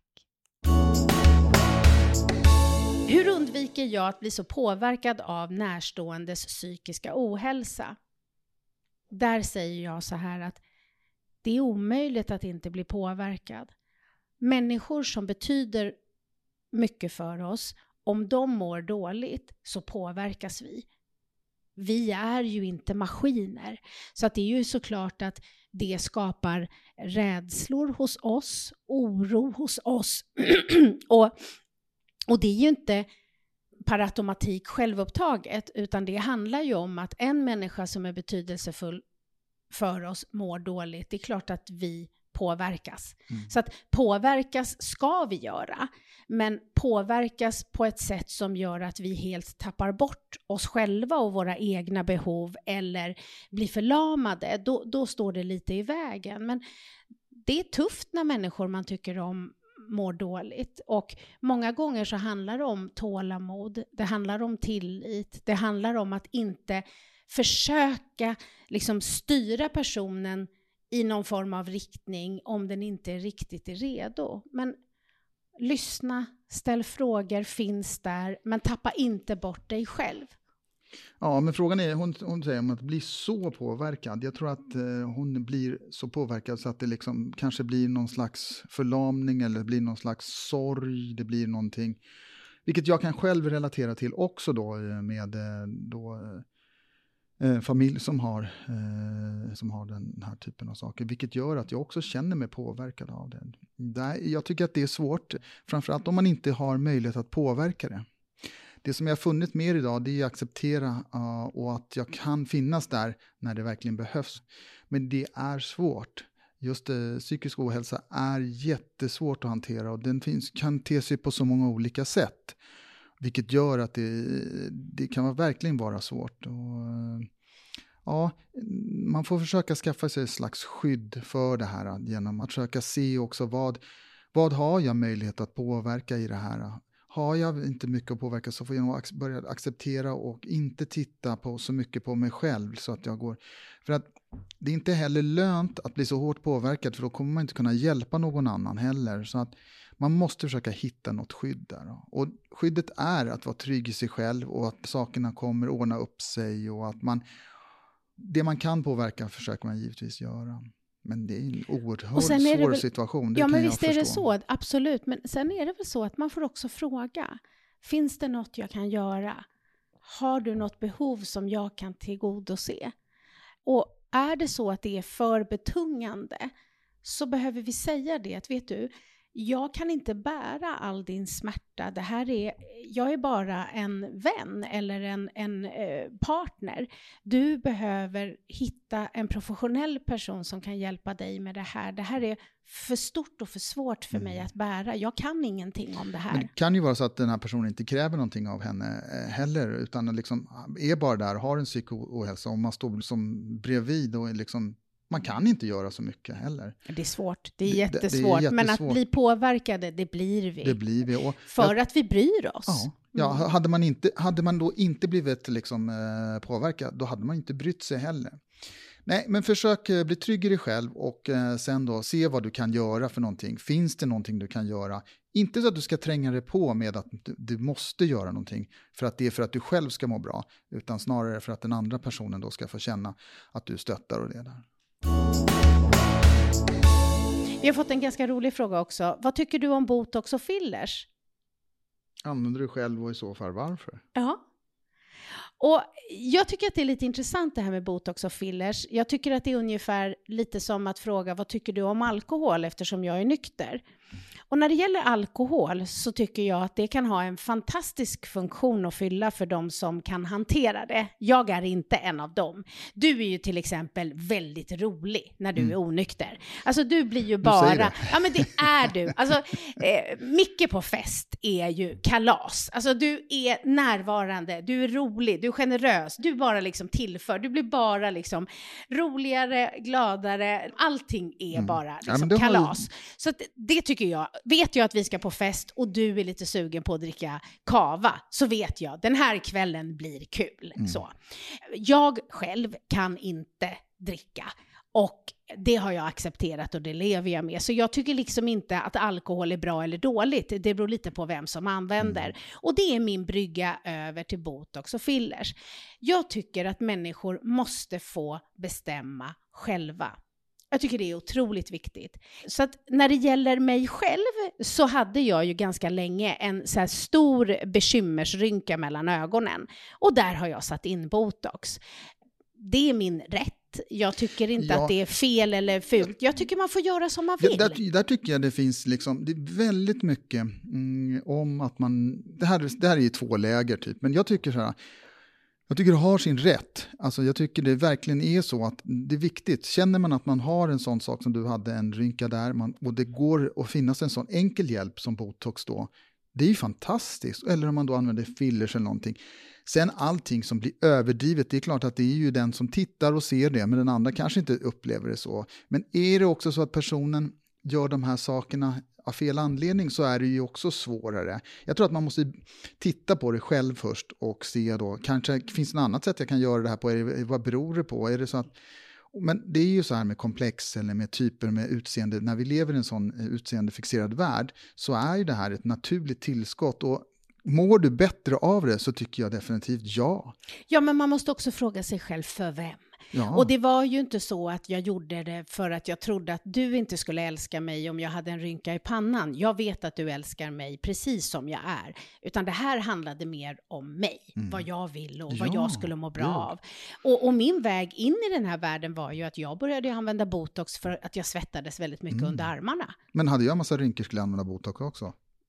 Hur undviker jag att bli så påverkad av närståendes psykiska ohälsa? Där säger jag så här att det är omöjligt att inte bli påverkad. Människor som betyder mycket för oss, om de mår dåligt så påverkas vi. Vi är ju inte maskiner. Så att det är ju såklart att det skapar rädslor hos oss, oro hos oss. Och det är ju inte per automatik självupptaget, utan det handlar ju om att en människa som är betydelsefull för oss mår dåligt. Det är klart att vi påverkas. Så att påverkas ska vi göra, men påverkas på ett sätt som gör att vi helt tappar bort oss själva och våra egna behov eller blir förlamade, då står det lite i vägen. Men det är tufft när människor man tycker om mår dåligt, och många gånger så handlar det om tålamod, det handlar om tillit, det handlar om att inte försöka liksom styra personen i någon form av riktning om den inte är riktigt redo. Men lyssna, ställ frågor, finns där, men tappa inte bort dig själv. Ja, men frågan är, hon säger om att bli så påverkad. Jag tror att hon blir så påverkad så att det liksom kanske blir någon slags förlamning eller blir någon slags sorg. Det blir någonting, vilket jag kan själv relatera till också då med familj som har den här typen av saker, vilket gör att jag också känner mig påverkad av det. Jag tycker att det är svårt, framförallt om man inte har möjlighet att påverka det. Det som jag har funnit mer idag, det är att acceptera och att jag kan finnas där när det verkligen behövs. Men det är svårt. Just psykisk ohälsa är jättesvårt att hantera, och den kan te sig på så många olika sätt. Vilket gör att det kan verkligen vara svårt. Ja, man får försöka skaffa sig ett slags skydd för det här genom att försöka se också vad har jag möjlighet att påverka i det här. Har jag inte mycket att påverka så får jag nog börja acceptera och inte titta så mycket på mig själv så att jag går. För att det är inte heller lönt att bli så hårt påverkad, för då kommer man inte kunna hjälpa någon annan heller. Så att man måste försöka hitta något skydd där. Och skyddet är att vara trygg i sig själv och att sakerna kommer ordna upp sig, och att det man kan påverka försöker man givetvis göra. Men det är en oerhört svår situation. Ja, men visst är det så, absolut. Men sen är det väl så att man får också fråga. Finns det något jag kan göra? Har du något behov som jag kan tillgodose? Och är det så att det är för betungande, så behöver vi säga det. Att vet du, jag kan inte bära all din smärta. Jag är bara en vän eller en partner. Du behöver hitta en professionell person som kan hjälpa dig med det här. Det här är för stort och för svårt för mig att bära. Jag kan ingenting om det här. Men det kan ju vara så att den här personen inte kräver någonting av henne heller, utan liksom är bara där, har en psyko-ohälsa, och man står som bredvid och liksom, man kan inte göra så mycket heller. Det är svårt, det är jättesvårt. Men att bli påverkade, det blir vi. Det blir vi. För att vi bryr oss. Ja, hade man då inte blivit liksom, påverkad, då hade man inte brytt sig heller. Nej, men försök bli trygg i dig själv och sen då se vad du kan göra för någonting. Finns det någonting du kan göra? Inte så att du ska tränga dig på med att du måste göra någonting för att det är för att du själv ska må bra, utan snarare för att den andra personen då ska få känna att du stöttar och leder. Vi har fått en ganska rolig fråga också. Vad tycker du om botox och fillers? Använder du själv och i så fall varför? Ja. Och jag tycker att det är lite intressant det här med botox och fillers. Jag tycker att det är ungefär lite som att fråga vad tycker du om alkohol eftersom jag är nykter. Och när det gäller alkohol så tycker jag att det kan ha en fantastisk funktion att fylla för de som kan hantera det. Jag är inte en av dem. Du är ju till exempel väldigt rolig när du är onykter. Alltså du blir ju bara... Ja men det är du. Alltså Micke på fest är ju kalas. Alltså du är närvarande, du är rolig, du är generös. Du bara liksom tillför. Du blir bara liksom roligare, gladare. Allting är bara liksom kalas. Så att det tycker jag. Vet jag att vi ska på fest och du är lite sugen på att dricka kava, så vet jag, den här kvällen blir kul. Så. Jag själv kan inte dricka och det har jag accepterat och det lever jag med. Så jag tycker liksom inte att alkohol är bra eller dåligt. Det beror lite på vem som använder. Och det är min brygga över till botox och fillers. Jag tycker att människor måste få bestämma själva. Jag tycker det är otroligt viktigt. Så att när det gäller mig själv så hade jag ju ganska länge en så här stor bekymmersrynka mellan ögonen. Och där har jag satt in botox. Det är min rätt. Jag tycker inte att det är fel eller fult. Jag tycker man får göra som man vill. Där tycker jag det finns liksom, det är väldigt mycket om att man... Det här är ju två läger typ. Men jag tycker så här... Jag tycker det har sin rätt. Alltså jag tycker det verkligen är så att det är viktigt. Känner man att man har en sån sak som du hade, en rynka där, och det går att finnas en sån enkel hjälp som botox då, det är ju fantastiskt. Eller om man då använder fillers eller någonting. Sen allting som blir överdrivet, det är klart att det är ju den som tittar och ser det, men den andra kanske inte upplever det så. Men är det också så att personen gör de här sakerna av fel anledning, så är det ju också svårare. Jag tror att man måste titta på det själv först och se då, kanske finns det något annat sätt jag kan göra det här på, vad beror det på? Är det så att, men det är ju så här med komplex eller med typer med utseende, när vi lever i en sån utseendefixerad värld så är ju det här ett naturligt tillskott, och mår du bättre av det så tycker jag definitivt ja. Ja, men man måste också fråga sig själv för vem. Ja. Och det var ju inte så att jag gjorde det för att jag trodde att du inte skulle älska mig om jag hade en rynka i pannan. Jag vet att du älskar mig precis som jag är. Utan det här handlade mer om mig. Vad jag vill och vad jag skulle må bra av. Och min väg in i den här världen var ju att jag började använda botox för att jag svettades väldigt mycket under armarna. Men hade jag en massa rynkor skulle jag använda botox också?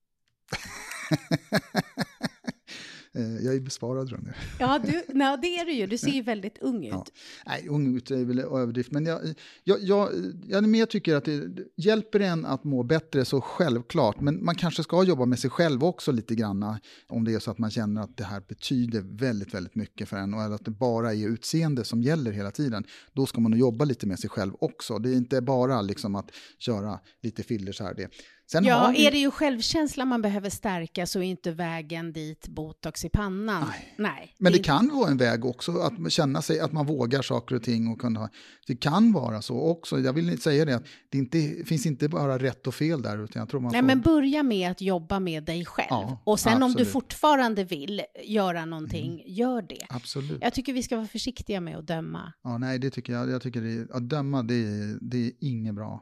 Jag är besvarad, tror jag. Ja, det är du ju. Du ser ju väldigt ung ut. Ja. Nej, ung ut är väl överdrift. Men jag tycker att det hjälper en att må bättre, så självklart. Men man kanske ska jobba med sig själv också lite grann. Om det är så att man känner att det här betyder väldigt, väldigt mycket för en. Och att det bara är utseende som gäller hela tiden. Då ska man nog jobba lite med sig själv också. Det är inte bara liksom att köra lite fillers här. Är det ju självkänsla man behöver stärka, så är inte vägen dit botox i pannan. Nej. Men det kan vara en väg också att känna sig att man vågar saker och ting och kunna. Det kan vara så också. Jag vill inte säga det att det finns inte bara rätt och fel där, utan jag tror man men börja med att jobba med dig själv. Ja, och sen absolut. Om du fortfarande vill göra någonting, gör det. Absolut. Jag tycker vi ska vara försiktiga med att döma. Ja, nej, det tycker jag. Jag tycker att döma det är inget bra.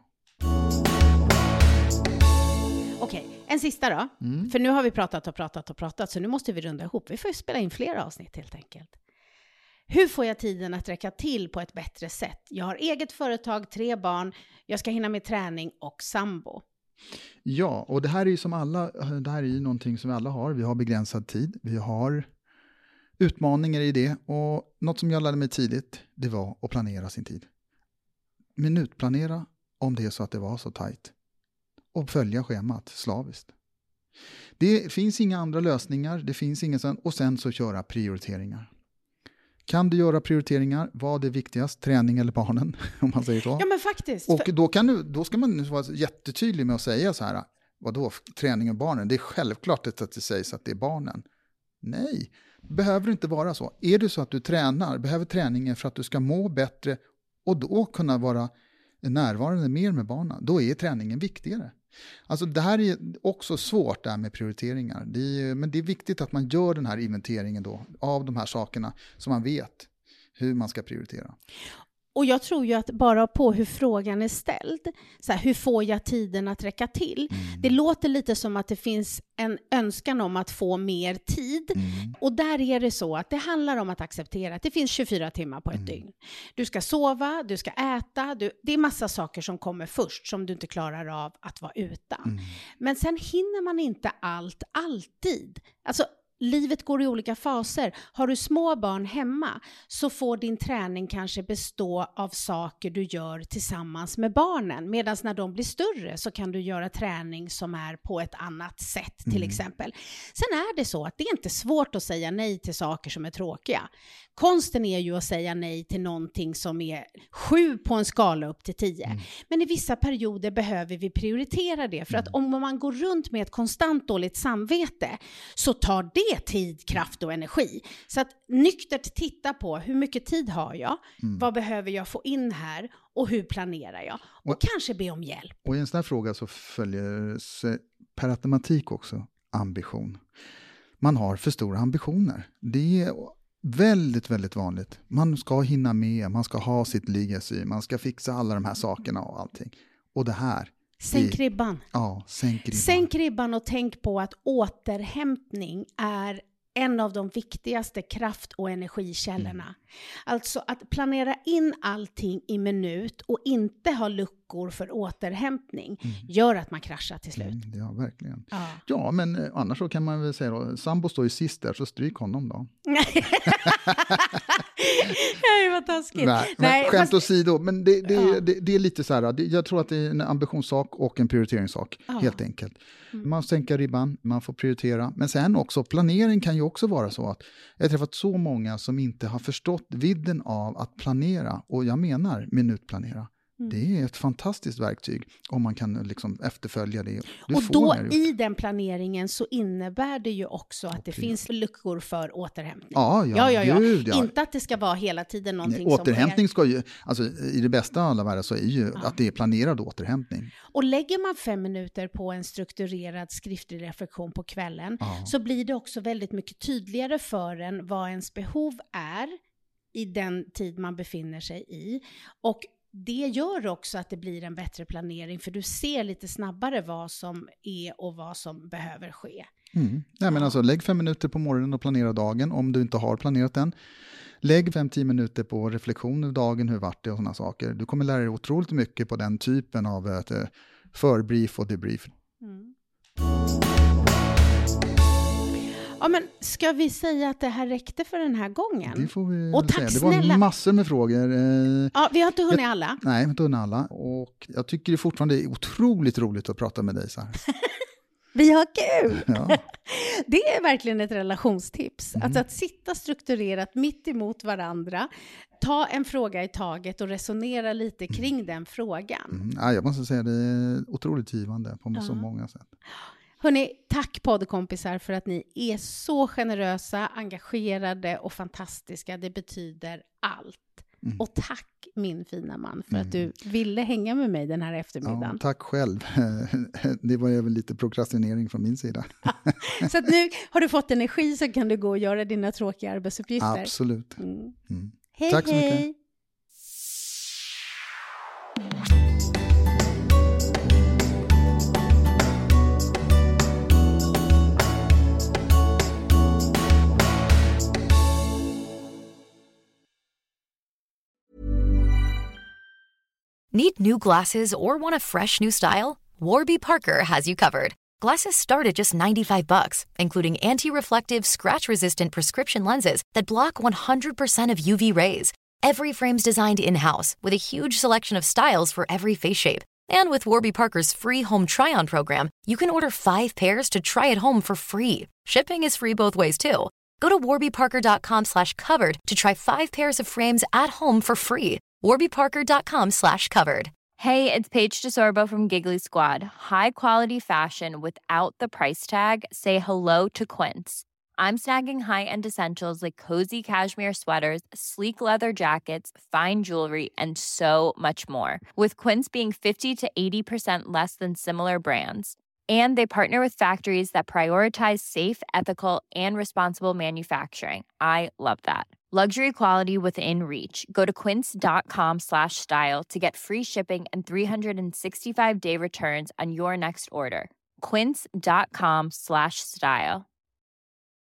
Okej, en sista då. För nu har vi pratat, så nu måste vi runda ihop. Vi får ju spela in fler avsnitt helt enkelt. Hur får jag tiden att räcka till på ett bättre sätt? Jag har eget företag, 3 barn, jag ska hinna med träning och sambo. Ja, och det här är ju det här är ju någonting som vi alla har. Vi har begränsad tid, vi har utmaningar i det. Och något som jag lärde mig tidigt, det var att planera sin tid. Minutplanera om det är så att det var så tajt. Och följa schemat slaviskt. Det finns inga andra lösningar, det finns ingen sån, och sen så köra prioriteringar. Kan du göra prioriteringar? Vad är viktigast? Träning eller barnen? Om man säger så. Ja, men faktiskt. Och då ska man vara jättetydlig med att säga så här. Vadå, träning och barnen? Det är självklart att det sägs att det är barnen. Nej, det behöver inte vara så. Är det så att du behöver träningen för att du ska må bättre och då kunna vara närvarande mer med barnen, då är träningen viktigare. Alltså det här är också svårt där med prioriteringar. Men det är viktigt att man gör den här inventeringen då av de här sakerna så man vet hur man ska prioritera. Och jag tror ju att bara på hur frågan är ställd, så här, hur får jag tiden att räcka till? Det låter lite som att det finns en önskan om att få mer tid. Och där är det så att det handlar om att acceptera att det finns 24 timmar på ett dygn. Du ska sova, du ska äta, det är massa saker som kommer först som du inte klarar av att vara utan. Men sen hinner man inte allt alltid. Alltså, livet går i olika faser. Har du små barn hemma så får din träning kanske bestå av saker du gör tillsammans med barnen. Medan när de blir större så kan du göra träning som är på ett annat sätt till exempel. Sen är det så att det är inte svårt att säga nej till saker som är tråkiga. Konsten är ju att säga nej till någonting som är 7 på en skala upp till 10. Men i vissa perioder behöver vi prioritera det. För att om man går runt med ett konstant dåligt samvete så tar det tid, kraft och energi. Så att nyktert titta på hur mycket tid har jag? Vad behöver jag få in här? Och hur planerar jag? Och kanske be om hjälp. Och i en sån här fråga så följer per automatik också ambition. Man har för stora ambitioner. Det är väldigt, väldigt vanligt. Man ska hinna med, man ska ha sitt legacy, man ska fixa alla de här sakerna och allting. Och det här. Sänk ribban. Ja, sänk ribban. Sänk ribban och tänk på att återhämtning är en av de viktigaste kraft- och energikällorna. Alltså att planera in allting i minut och inte ha luckor för återhämtning gör att man kraschar till slut. Ja, verkligen. Ja, men annars så kan man väl säga då, sambo står ju sist där, så stryk honom då. Nej, vad taskigt. Nej, skämt åsido, men det är lite så här, jag tror att det är en ambitionssak och en prioriteringssak, helt enkelt. Man sänker ribban, man får prioritera, men sen också, planering kan ju också vara så att jag har träffat så många som inte har förstått vidden av att planera, och jag menar minutplanera. Det är ett fantastiskt verktyg om man kan liksom efterfölja det. Och då i den planeringen så innebär det ju också att det finns luckor för återhämtning. Ja. Gud, ja. Inte att det ska vara hela tiden någonting. Nej, återhämtning ska ju, alltså i det bästa av alla världar så är ju att det är planerad återhämtning. Och lägger man 5 minuter på en strukturerad skriftlig reflektion på kvällen så blir det också väldigt mycket tydligare för en vad ens behov är i den tid man befinner sig i. Och det gör också att det blir en bättre planering, för du ser lite snabbare vad som är och vad som behöver ske. Nej, men alltså, lägg 5 minuter på morgonen och planera dagen om du inte har planerat den. Lägg 5-10 minuter på reflektion av dagen, hur vart det och sådana saker. Du kommer lära dig otroligt mycket på den typen av förbrief och debrief. Ja, men ska vi säga att det här räckte för den här gången? Det får vi och tack säga. Det var massor med frågor. Ja, vi har inte hunnit alla. Nej, vi har inte hunnit alla. Och jag tycker det fortfarande är otroligt roligt att prata med dig så här. Vi har kul! Ja. Det är verkligen ett relationstips. Alltså att sitta strukturerat mitt emot varandra, ta en fråga i taget och resonera lite kring den frågan. Ja, jag måste säga det är otroligt givande på så många sätt. Hörrni, tack poddkompisar för att ni är så generösa, engagerade och fantastiska. Det betyder allt. Och tack min fina man för att du ville hänga med mig den här eftermiddagen. Ja, tack själv. Det var ju väl lite prokrastinering från min sida. Så att nu har du fått energi så kan du gå och göra dina tråkiga arbetsuppgifter. Absolut. Hej, tack så mycket. Need new glasses or want a fresh new style? Warby Parker has you covered. Glasses start at just $95, including anti-reflective, scratch-resistant prescription lenses that block 100% of UV rays. Every frame's designed in-house with a huge selection of styles for every face shape. And with Warby Parker's free home try-on program, you can order 5 pairs to try at home for free. Shipping is free both ways, too. Go to warbyparker.com/covered to try 5 pairs of frames at home for free. warbyparker.com/covered. Hey, it's Paige DeSorbo from Giggly Squad. High quality fashion without the price tag. Say hello to Quince. I'm snagging high-end essentials like cozy cashmere sweaters, sleek leather jackets, fine jewelry, and so much more. With Quince being 50 to 80% less than similar brands. And they partner with factories that prioritize safe, ethical, and responsible manufacturing. I love that. Luxury quality within reach. Go to quince.com/style to get free shipping and 365-day returns on your next order. Quince.com/style.